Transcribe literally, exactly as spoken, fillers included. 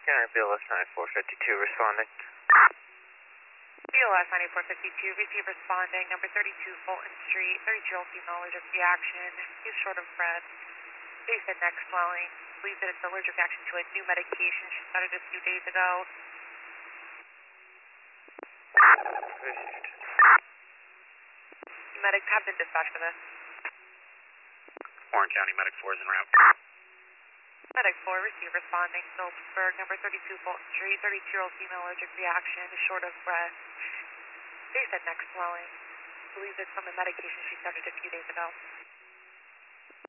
Counter B L S ninety-four fifty-two responding. B L S ninety-four fifty-two, receive responding, number thirty-two Fulton Street, thirty-two-year-old female allergic reaction, he's short of breath, face and neck swelling, believes that it's allergic reaction to a new medication she started a few days ago. Received. Medics have been dispatched for this. Warren County Medic four is en route. Medic four, receive responding, Phillipsburg, number thirty-two Fulton Street, thirty-two-year-old female allergic reaction, short of breath, face and neck swelling, believes it's from the medication she started a few days ago.